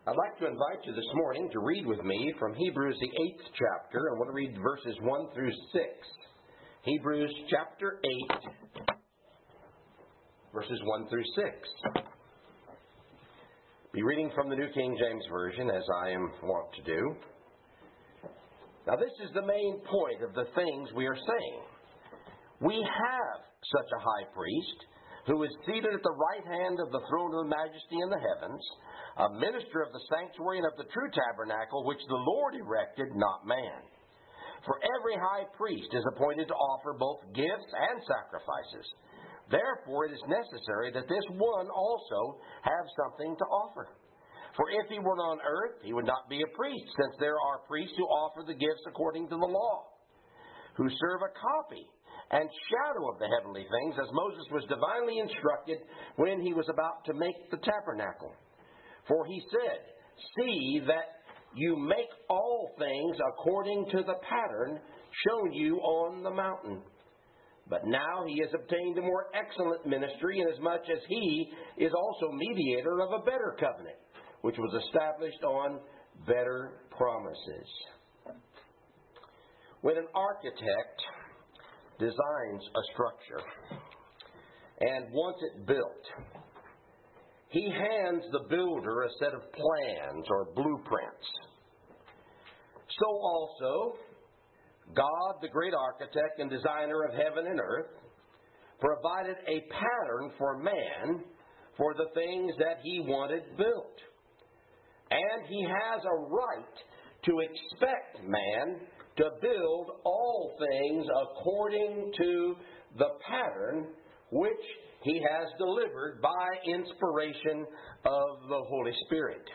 I'd like to invite you this morning to read with me from Hebrews, the 8th chapter. I want to read verses 1 through 6. Hebrews chapter 8, verses 1 through 6. Be reading from the New King James Version, as I am wont to do. Now, this is the main point of the things we are saying. We have such a high priest who is seated at the right hand of the throne of the majesty in the heavens, a minister of the sanctuary and of the true tabernacle, which the Lord erected, not man. For every high priest is appointed to offer both gifts and sacrifices. Therefore, it is necessary that this one also have something to offer. For if he were on earth, he would not be a priest, since there are priests who offer the gifts according to the law, who serve a copy and shadow of the heavenly things, as Moses was divinely instructed when he was about to make the tabernacle. For he said, "See that you make all things according to the pattern shown you on the mountain." But now he has obtained a more excellent ministry, inasmuch as he is also mediator of a better covenant, which was established on better promises. When an architect designs a structure and wants it built, he hands the builder a set of plans or blueprints. So also, God, the great architect and designer of heaven and earth, provided a pattern for man for the things that he wanted built. And he has a right to expect man to build all things according to the pattern which he has delivered by inspiration of the Holy Spirit.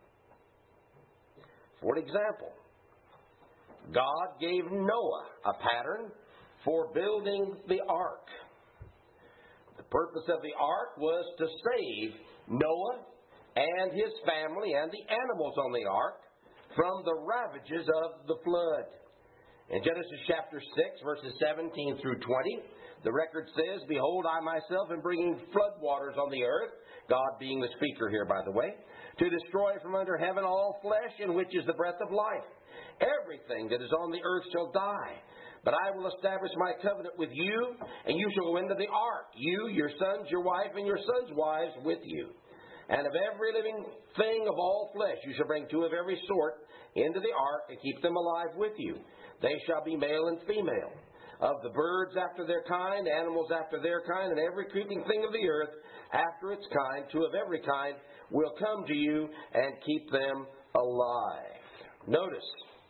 For example, God gave Noah a pattern for building the ark. The purpose of the ark was to save Noah and his family and the animals on the ark from the ravages of the flood. In Genesis chapter 6, verses 17 through 20, the record says, "Behold, I myself am bringing floodwaters on the earth," God being the speaker here, by the way, "to destroy from under heaven all flesh, in which is the breath of life. Everything that is on the earth shall die. But I will establish my covenant with you, and you shall go into the ark, you, your sons, your wife, and your sons' wives with you. And of every living thing of all flesh you shall bring two of every sort into the ark, and keep them alive with you. They shall be male and female. Of the birds after their kind, animals after their kind, and every creeping thing of the earth after its kind, two of every kind will come to you, and keep them alive." Notice,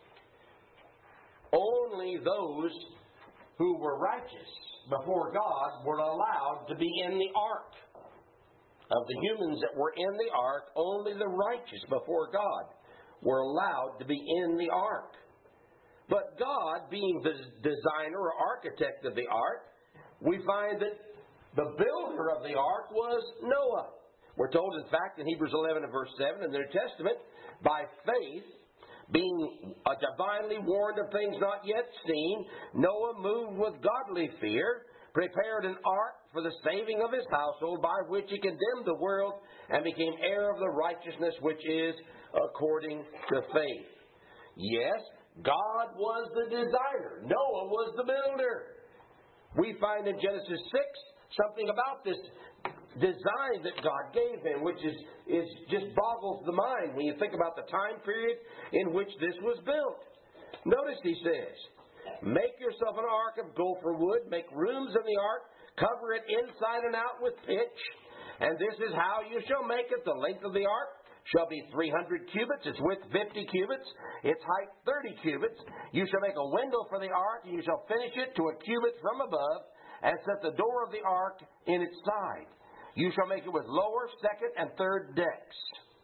only those who were righteous before God were allowed to be in the ark. Of the humans that were in the ark, only the righteous before God were allowed to be in the ark. But God, being the designer or architect of the ark, we find that the builder of the ark was Noah. We're told, in fact, in Hebrews 11 and verse 7 in the New Testament, "By faith, being divinely warned of things not yet seen, Noah, moved with godly fear, prepared an ark for the saving of his household, by which he condemned the world and became heir of the righteousness which is according to faith." Yes, God was the designer. Noah was the builder. We find in Genesis 6 something about this design that God gave him, which is just boggles the mind when you think about the time period in which this was built. Notice he says, "Make yourself an ark of gopher wood, make rooms in the ark, cover it inside and out with pitch, and this is how you shall make it. The length of the ark shall be 300 cubits, its width 50 cubits, its height 30 cubits. You shall make a window for the ark, and you shall finish it to a cubit from above, and set the door of the ark in its side. You shall make it with lower, second, and third decks."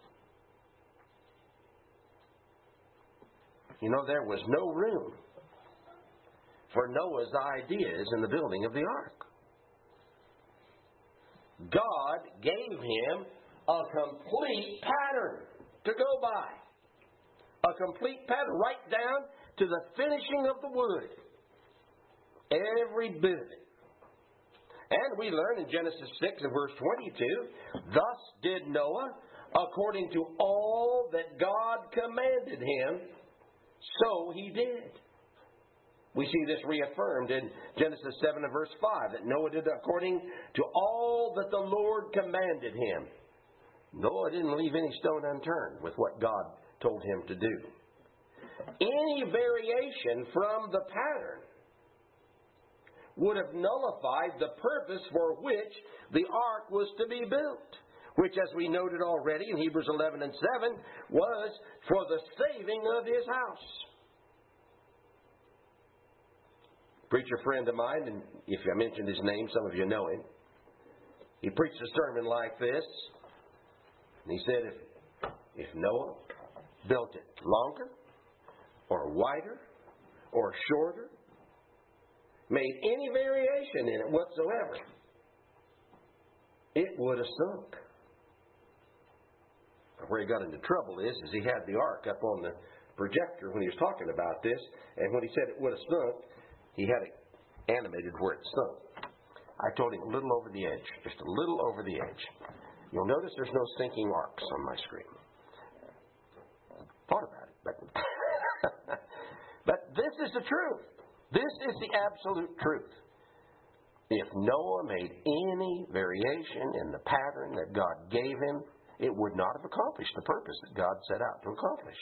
You know, there was no room for Noah's ideas in the building of the ark. God gave him a complete pattern to go by. A complete pattern, right down to the finishing of the wood. Every bit of it. And we learn in Genesis 6 and verse 22, "Thus did Noah, according to all all that God commanded him, so he did. We see this reaffirmed in Genesis 7 and verse 5, that Noah did according to all that the Lord commanded him. Noah didn't leave any stone unturned with what God told him to do. Any variation from the pattern would have nullified the purpose for which the ark was to be built, which, as we noted already in Hebrews 11 and 7, was for the saving of his house. Preacher friend of mine, and if I mentioned his name, some of you know him, he preached a sermon like this, and he said if Noah built it longer or wider or shorter, made any variation in it whatsoever, it would have sunk. Where he got into trouble is he had the ark up on the projector when he was talking about this, and when he said it would have sunk, he had it animated where it sunk. I told him a little over the edge, just a little over the edge. You'll notice there's no sinking arcs on my screen. Thought about it, but this is the truth. This is the absolute truth. If Noah made any variation in the pattern that God gave him, it would not have accomplished the purpose that God set out to accomplish.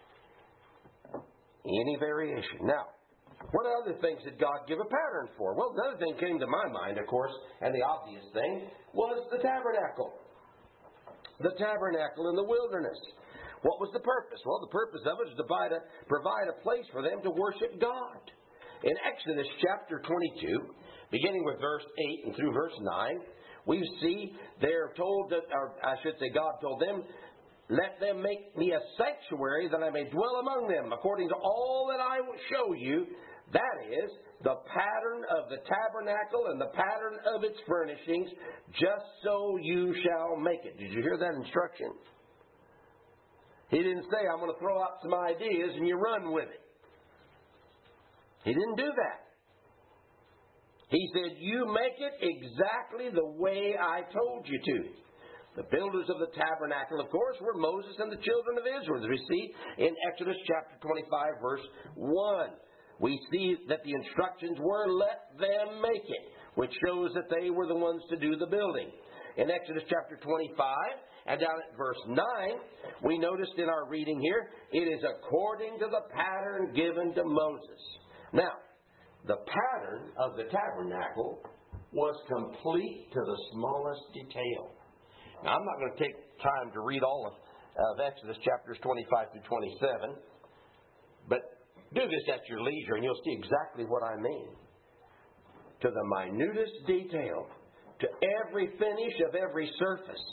Any variation. Now, what other things did God give a pattern for? Well, another thing came to my mind, of course, and the obvious thing was the tabernacle. The tabernacle in the wilderness. What was the purpose? Well, the purpose of it is to provide a place for them to worship God. In Exodus chapter 22, beginning with verse 8 and through verse 9, we see they're told that, or I should say God told them, let them make me a sanctuary that I may dwell among them, according to all that I will show you. That is, the pattern of the tabernacle and the pattern of its furnishings, just so you shall make it. Did you hear that instruction? He didn't say, I'm going to throw out some ideas and you run with it. He didn't do that. He said, you make it exactly the way I told you to. The builders of the tabernacle, of course, were Moses and the children of Israel, as we see in Exodus chapter 25, verse 1. We see that the instructions were, let them make it, which shows that they were the ones to do the building. In Exodus chapter 25, and down at verse 9, we noticed in our reading here, it is according to the pattern given to Moses. Now, the pattern of the tabernacle was complete to the smallest detail. Now, I'm not going to take time to read all of Exodus chapters 25 through 27, but do this at your leisure and you'll see exactly what I mean. To the minutest detail, to every finish of every surface.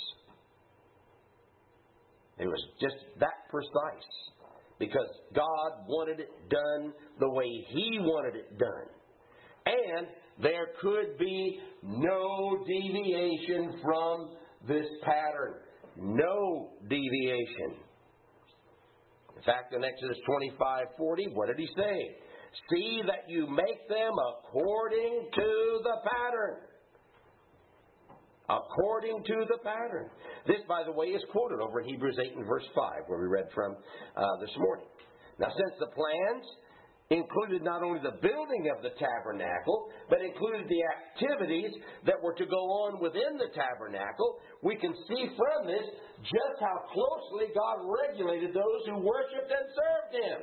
It was just that precise. Because God wanted it done the way He wanted it done. And there could be no deviation from this pattern. No deviation. In fact, in Exodus 25:40, what did He say? See that you make them according to the pattern. According to the pattern. This, by the way, is quoted over in Hebrews 8 and verse 5, where we read from this morning. Now, since the plans included not only the building of the tabernacle, but included the activities that were to go on within the tabernacle, we can see from this just how closely God regulated those who worshipped and served Him.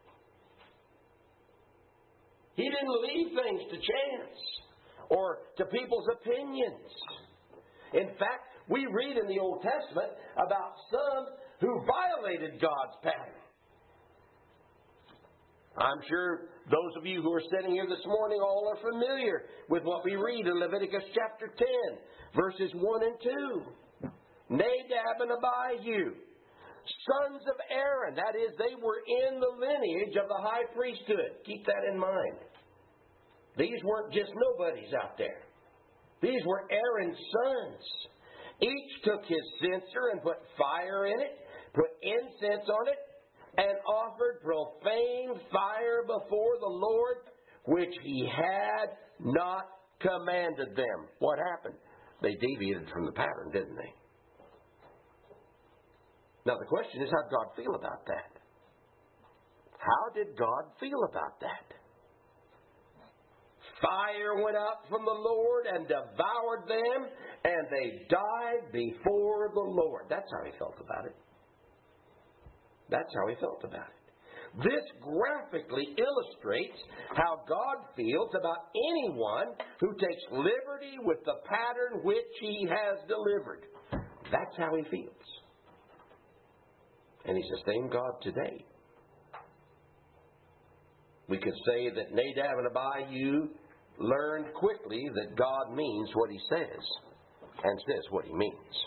He didn't leave things to chance or to people's opinions. In fact, we read in the Old Testament about some who violated God's pattern. I'm sure those of you who are sitting here this morning all are familiar with what we read in Leviticus chapter 10, verses 1 and 2. Nadab and Abihu, sons of Aaron, that is, they were in the lineage of the high priesthood. Keep that in mind. These weren't just nobodies out there. These were Aaron's sons. Each took his censer and put fire in it, put incense on it, and offered profane fire before the Lord, which He had not commanded them. What happened? They deviated from the pattern, didn't they? Now the question is, how did God feel about that? How did God feel about that? Fire went out from the Lord and devoured them, and they died before the Lord. That's how he felt about it. That's how he felt about it. This graphically illustrates how God feels about anyone who takes liberty with the pattern which he has delivered. That's how he feels. And he's the same God today. We could say that Nadab and Abihu learned quickly that God means what he says and says what he means.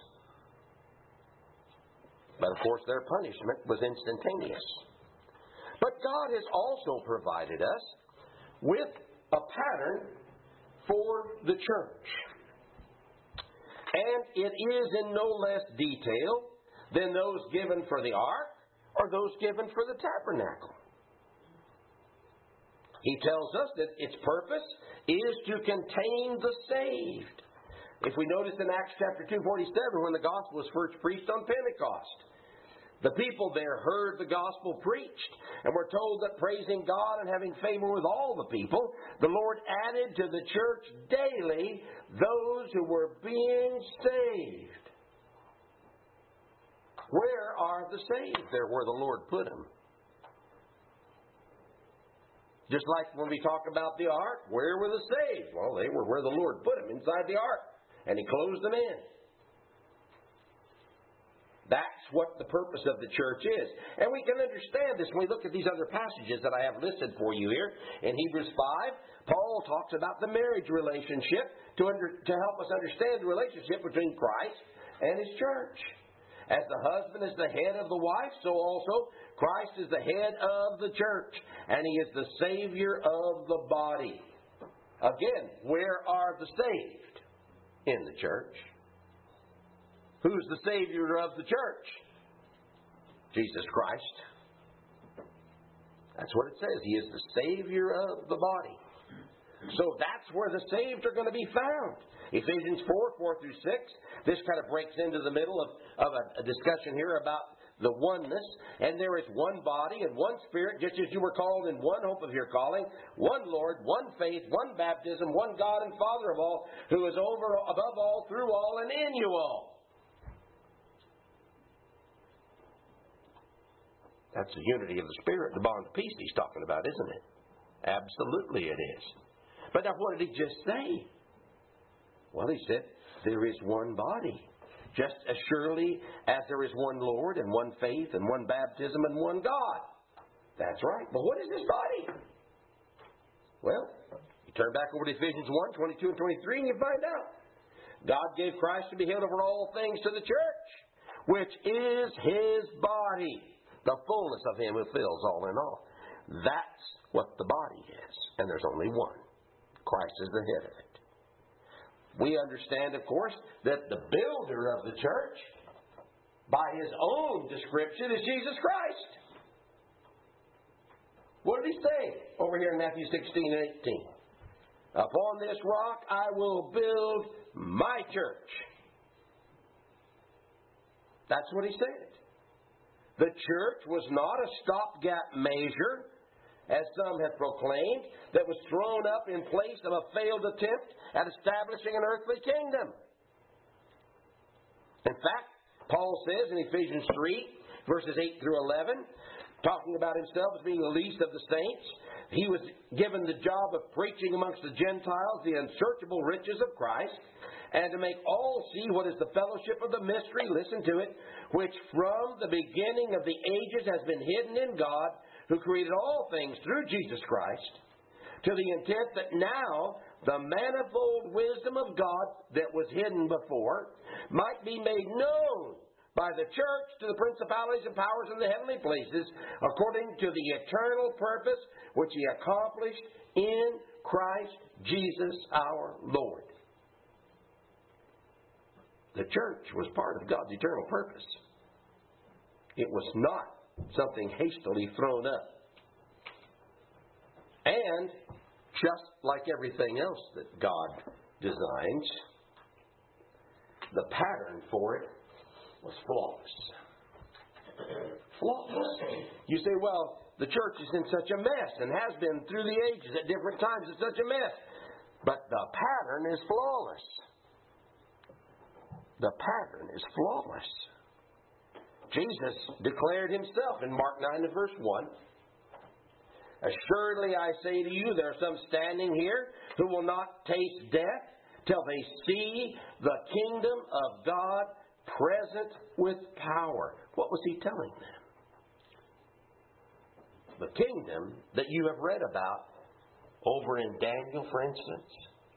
But of course their punishment was instantaneous. But God has also provided us with a pattern for the church. And it is in no less detail than those given for the ark or those given for the tabernacle. He tells us that its purpose is to contain the saved. If we notice in Acts chapter 2:47, when the gospel was first preached on Pentecost, the people there heard the gospel preached and were told that praising God and having favor with all the people, the Lord added to the church daily those who were being saved. Where are the saved? They're where the Lord put them. Just like when we talk about the ark, where were the saved? Well, they were where the Lord put them, inside the ark. And He closed them in. That's what the purpose of the church is. And we can understand this when we look at these other passages that I have listed for you here. In Hebrews 5, Paul talks about the marriage relationship to help us understand the relationship between Christ and His church. As the husband is the head of the wife, so also Christ is the head of the church. And He is the Savior of the body. Again, where are the saved? In the church. Who's the Savior of the church? Jesus Christ. That's what it says. He is the Savior of the body. So that's where the saved are going to be found. Ephesians 4:4-6. This kind of breaks into the middle of a discussion here about the oneness. And there is one body and one Spirit, just as you were called in one hope of your calling, one Lord, one faith, one baptism, one God and Father of all, who is over, above all, through all, and in you all. That's the unity of the Spirit, the bond of peace He's talking about, isn't it? Absolutely it is. But now what did He just say? Well, He said, there is one body. Just as surely as there is one Lord and one faith and one baptism and one God. That's right. But what is this body? Well, you turn back over to Ephesians 1:22 and 23 and you find out. God gave Christ to be head over all things to the church, which is His body, the fullness of Him who fills all in all. That's what the body is. And there's only one. Christ is the head of it. We understand, of course, that the builder of the church, by His own description, is Jesus Christ. What did He say over here in Matthew 16 and 18? Upon this rock I will build my church. That's what He said. The church was not a stopgap measure, as some have proclaimed, that was thrown up in place of a failed attempt at establishing an earthly kingdom. In fact, Paul says in Ephesians 3, verses 8 through 11, talking about himself as being the least of the saints, he was given the job of preaching amongst the Gentiles the unsearchable riches of Christ, and to make all see what is the fellowship of the mystery, listen to it, which from the beginning of the ages has been hidden in God, who created all things through Jesus Christ, to the intent that now the manifold wisdom of God that was hidden before might be made known by the church to the principalities and powers in the heavenly places, according to the eternal purpose which He accomplished in Christ Jesus our Lord. The church was part of God's eternal purpose. It was not something hastily thrown up. And just like everything else that God designs, the pattern for it was flawless. Flawless. You say, well, the church is in such a mess and has been through the ages at different times. It's such a mess. But the pattern is flawless. The pattern is flawless. Jesus declared himself in Mark 9 and verse 1. Assuredly I say to you, there are some standing here who will not taste death till they see the kingdom of God present with power. What was he telling them? The kingdom that you have read about over in Daniel, for instance,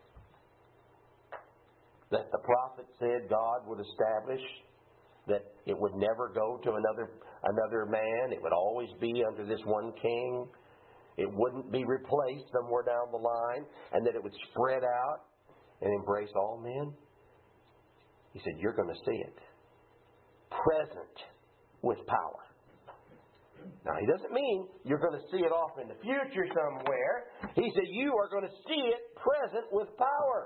that the prophet said God would establish, that it would never go to another man. It would always be under this one king. It wouldn't be replaced somewhere down the line, and that it would spread out and embrace all men. He said, you're going to see it. Present with power. Now, he doesn't mean you're going to see it off in the future somewhere. He said you are going to see it present with power.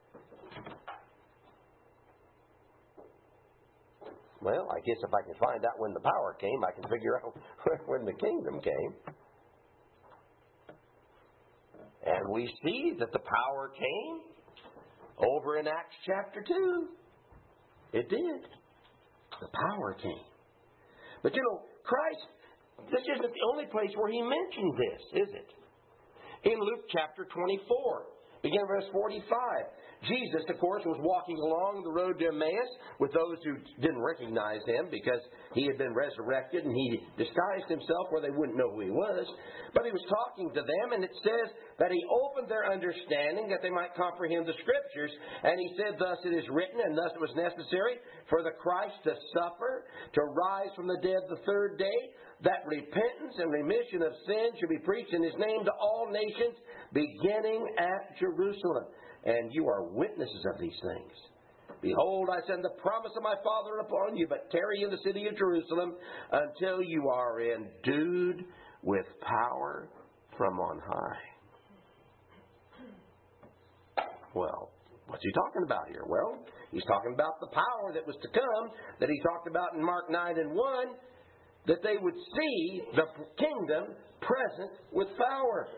Well, I guess if I can find out when the power came, I can figure out when the kingdom came. And we see that the power came over in Acts chapter 2. It did. The power came. But you know, Christ, this isn't the only place where he mentioned this, is it? In Luke chapter 24, beginning verse 45, Jesus, of course, was walking along the road to Emmaus with those who didn't recognize him because he had been resurrected and he disguised himself where they wouldn't know who he was. But he was talking to them, and it says that he opened their understanding that they might comprehend the Scriptures. And he said, thus it is written, and thus it was necessary for the Christ to suffer, to rise from the dead the third day, that repentance and remission of sin should be preached in his name to all nations, beginning at Jerusalem. And you are witnesses of these things. Behold, I send the promise of my Father upon you, but tarry in the city of Jerusalem until you are endued with power from on high. Well, what's he talking about here? Well, he's talking about the power that was to come, that he talked about in Mark 9 and 1, that they would see the kingdom present with power.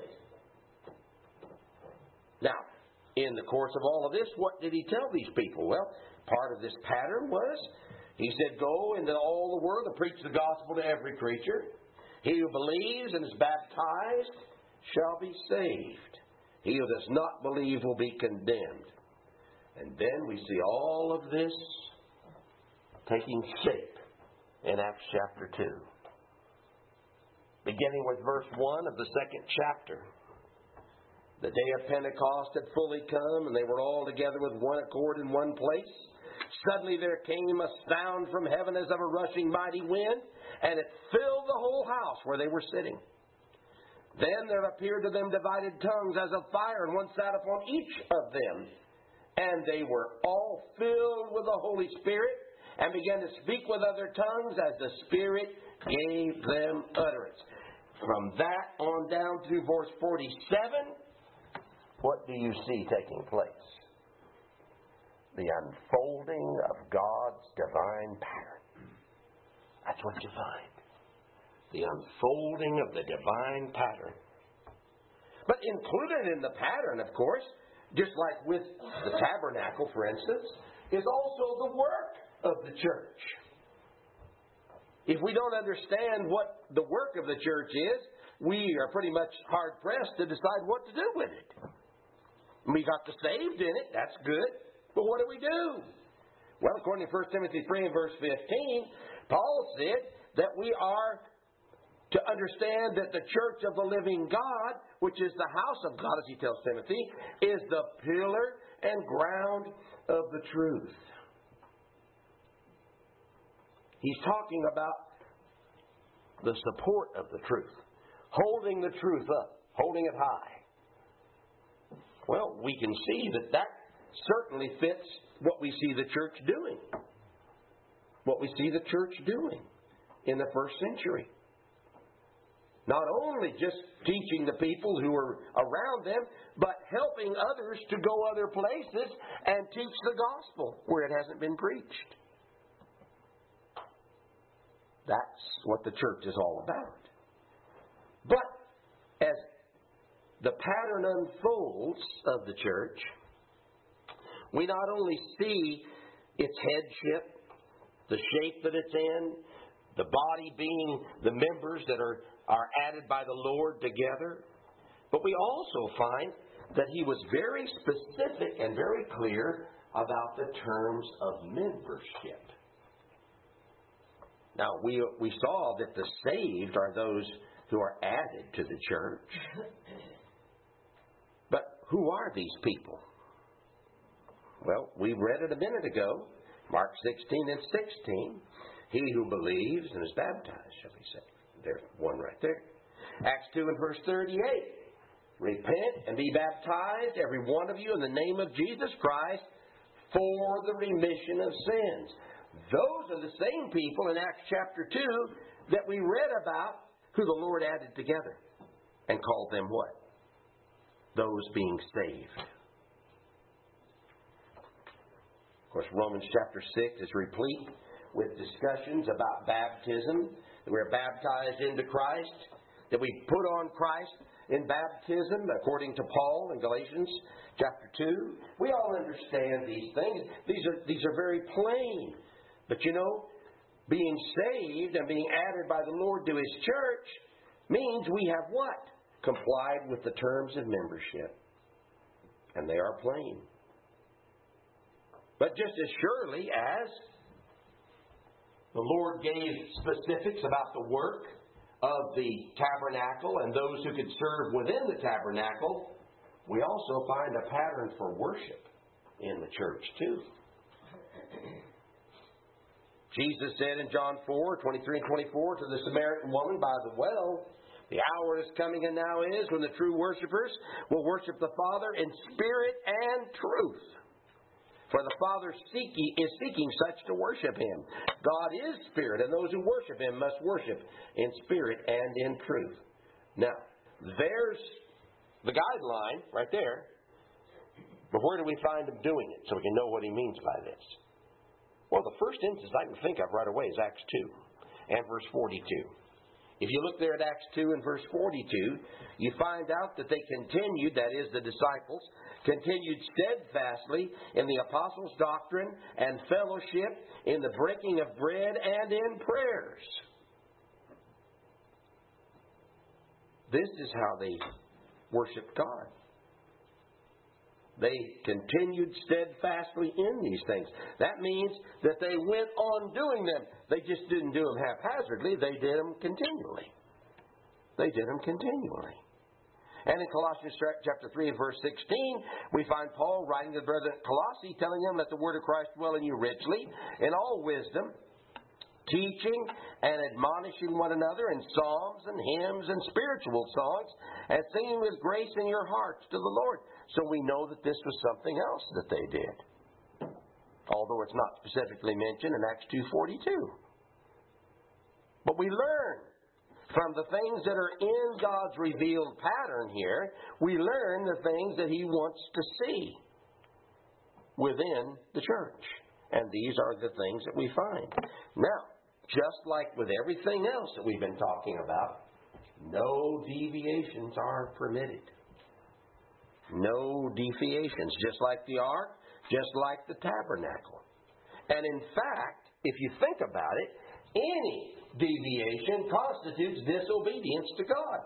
Now, in the course of all of this, what did he tell these people? Well, part of this pattern was, he said, go into all the world and preach the gospel to every creature. He who believes and is baptized shall be saved. He who does not believe will be condemned. And then we see all of this taking shape in Acts chapter 2. Beginning with verse 1 of the second chapter. The day of Pentecost had fully come, and they were all together with one accord in one place. Suddenly there came a sound from heaven as of a rushing mighty wind, and it filled the whole house where they were sitting. Then there appeared to them divided tongues as of fire, and one sat upon each of them. And they were all filled with the Holy Spirit, and began to speak with other tongues as the Spirit gave them utterance. From that on down through verse 47, what do you see taking place? The unfolding of God's divine pattern. That's what you find. The unfolding of the divine pattern. But included in the pattern, of course, just like with the tabernacle, for instance, is also the work of the church. If we don't understand what the work of the church is, we are pretty much hard-pressed to decide what to do with it. We got the saved in it, that's good. But what do? Well, according to 1 Timothy 3 and verse 15, Paul said that we are to understand that the church of the living God, which is the house of God, as he tells Timothy, is the pillar and ground of the truth. He's talking about the support of the truth, holding the truth up, holding it high. Well, we can see that certainly fits what we see the church doing. What we see the church doing in the first century. Not only just teaching the people who are around them, but helping others to go other places and teach the gospel where it hasn't been preached. That's what the church is all about. But as the pattern unfolds of the church, we not only see its headship, the shape that it's in, the body being the members that are added by the Lord together, but we also find that He was very specific and very clear about the terms of membership. Now, we saw that the saved are those who are added to the church. But who are these people? Well, we read it a minute ago, Mark 16 and 16. He who believes and is baptized shall be saved. There's one right there. Acts 2 and verse 38. Repent and be baptized, every one of you, in the name of Jesus Christ for the remission of sins. Those are the same people in Acts chapter 2 that we read about who the Lord added together and called them what? Those being saved. Of course, Romans chapter 6 is replete with discussions about baptism, that we're baptized into Christ, that we put on Christ in baptism, according to Paul in Galatians chapter 2. We all understand these things. These are very plain. But you know, being saved and being added by the Lord to His church means we have what? Complied with the terms of membership. And they are plain. But just as surely as the Lord gave specifics about the work of the tabernacle and those who could serve within the tabernacle, we also find a pattern for worship in the church too. Jesus said in John 4, 23 and 24 to the Samaritan woman by the well, the hour is coming and now is when the true worshipers will worship the Father in spirit and truth. For the Father is seeking such to worship Him. God is spirit, and those who worship Him must worship in spirit and in truth. Now, there's the guideline right there. But where do we find Him doing it so we can know what He means by this? Well, the first instance I can think of right away is Acts 2 and verse 42. If you look there at Acts 2 and verse 42, you find out that they continued, that is, the disciples, continued steadfastly in the apostles' doctrine and fellowship, in the breaking of bread and in prayers. This is how they worshiped God. They continued steadfastly in these things. That means that they went on doing them. They just didn't do them haphazardly. They did them continually. They did them continually. And in Colossians chapter 3 and verse 16, we find Paul writing to the brethren at Colossae, telling them, let the word of Christ dwell in you richly, in all wisdom, teaching and admonishing one another in psalms and hymns and spiritual songs, and singing with grace in your hearts to the Lord. So we know that this was something else that they did, although it's not specifically mentioned in Acts 2:42. But we learn from the things that are in God's revealed pattern here, we learn the things that He wants to see within the church. And these are the things that we find. Now, just like with everything else that we've been talking about, no deviations are permitted. No deviations. Just like the ark, just like the tabernacle. And in fact, if you think about it, any deviation constitutes disobedience to God.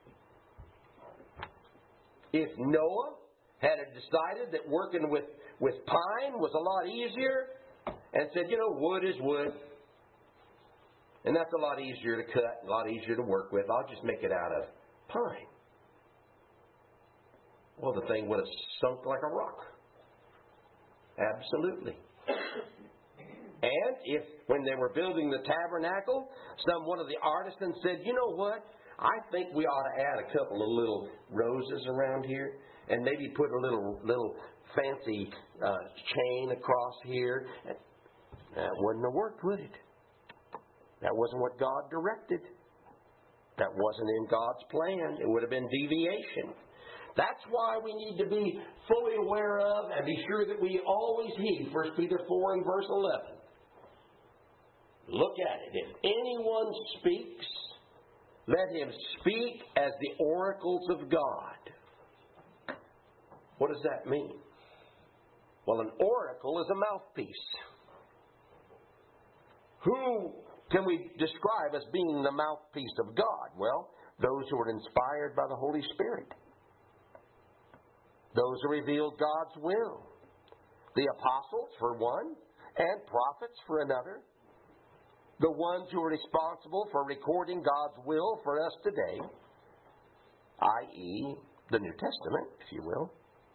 If Noah had decided that working with pine was a lot easier, and said, you know, wood is wood, and that's a lot easier to cut, a lot easier to work with, I'll just make it out of pine. Well, the thing would have sunk like a rock. Absolutely. And if, when they were building the tabernacle, one of the artisans said, you know what, I think we ought to add a couple of little roses around here, and maybe put a little fancy chain across here. That wouldn't have worked, would it? That wasn't what God directed. That wasn't in God's plan. It would have been deviation. That's why we need to be fully aware of and be sure that we always heed 1 Peter 4 and verse 11. Look at it. If anyone speaks, let him speak as the oracles of God. What does that mean? Well, an oracle is a mouthpiece. Who can we describe as being the mouthpiece of God? Well, those who are inspired by the Holy Spirit. Those who revealed God's will. The apostles, for one, and prophets, for another. The ones who are responsible for recording God's will for us today, i.e., the New Testament, if you will.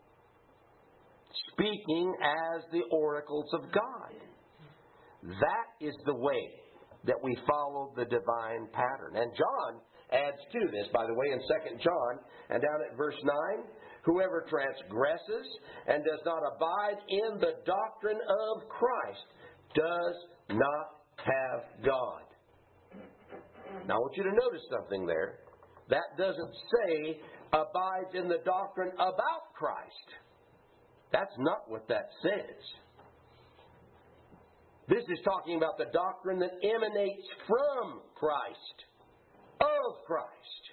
Speaking as the oracles of God. That is the way that we follow the divine pattern. And John adds to this, by the way, in 2 John, and down at verse 9, whoever transgresses and does not abide in the doctrine of Christ does not have God. Now I want you to notice something there. That doesn't say abides in the doctrine about Christ. That's not what that says. This is talking about the doctrine that emanates from Christ, of Christ.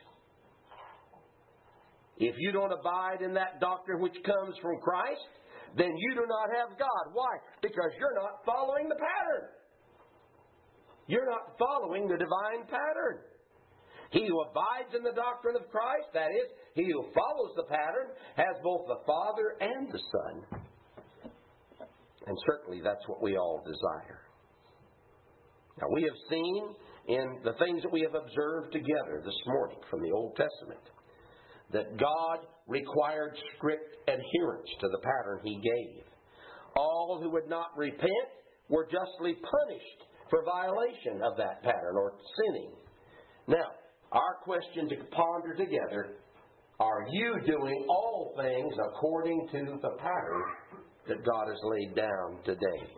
If you don't abide in that doctrine which comes from Christ, then you do not have God. Why? Because you're not following the pattern. You're not following the divine pattern. He who abides in the doctrine of Christ, that is, he who follows the pattern, has both the Father and the Son. And certainly that's what we all desire. Now we have seen in the things that we have observed together this morning from the Old Testament that God required strict adherence to the pattern He gave. All who would not repent were justly punished for violation of that pattern or sinning. Now, our question to ponder together, are you doing all things according to the pattern that God has laid down today?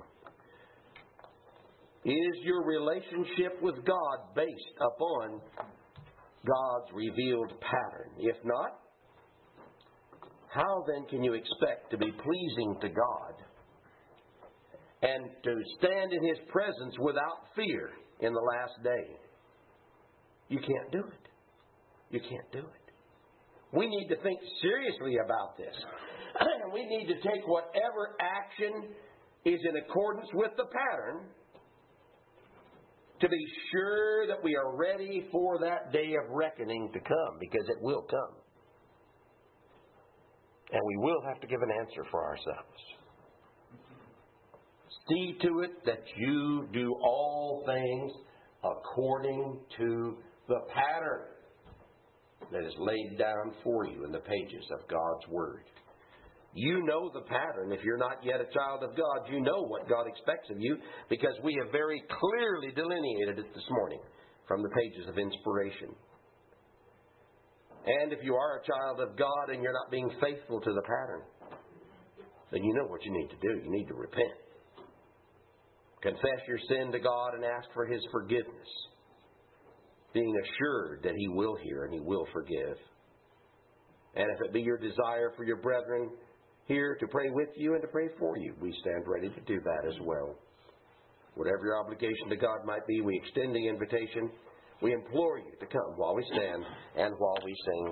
Is your relationship with God based upon God's revealed pattern? If not, how then can you expect to be pleasing to God and to stand in His presence without fear in the last day? You can't do it. You can't do it. We need to think seriously about this. We need to take whatever action is in accordance with the pattern to be sure that we are ready for that day of reckoning to come, because it will come. And we will have to give an answer for ourselves. See to it that you do all things according to the pattern that is laid down for you in the pages of God's Word. You know the pattern. If you're not yet a child of God, you know what God expects of you, because we have very clearly delineated it this morning from the pages of inspiration. And if you are a child of God and you're not being faithful to the pattern, then you know what you need to do. You need to repent. Confess your sin to God and ask for His forgiveness, being assured that He will hear and He will forgive. And if it be your desire for your brethren here to pray with you and to pray for you, we stand ready to do that as well. Whatever your obligation to God might be, we extend the invitation. We implore you to come while we stand and while we sing.